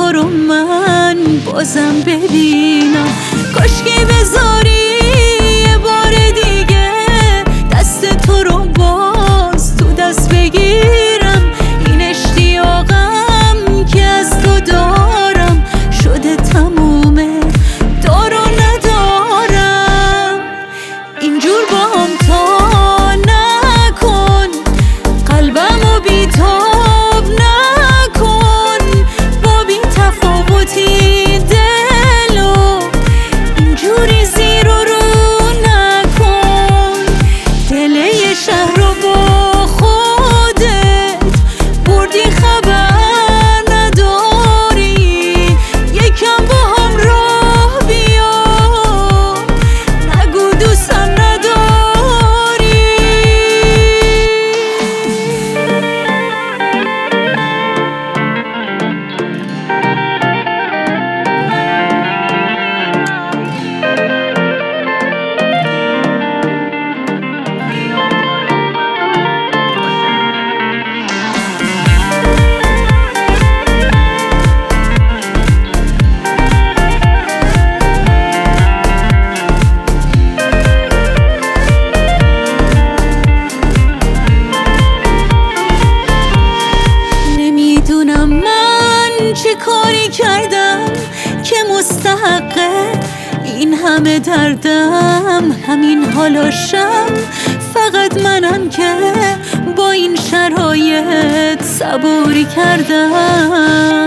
تو رو من بازم ببینم. کاشکی بذاری یه بار دیگه دست تو رو باز تو دست بگیرم. این اشتیاقم که از تو دارم شده تمومه، دارو ندارم. اینجور با هم تا نکن، قلبمو بیتاب نکن. با بی تفاوتی دلو اینجوری زیر و رو نکن. دل یه شهر رو با خودت بردی خبر نداری. یکم با هم راه بیا، نگو دوستم نداری. نمیدونم من چه کاری کردم که مستحقه این همه دردم. همین حالاشم فقط منم که با این شرایط صبوری کردم.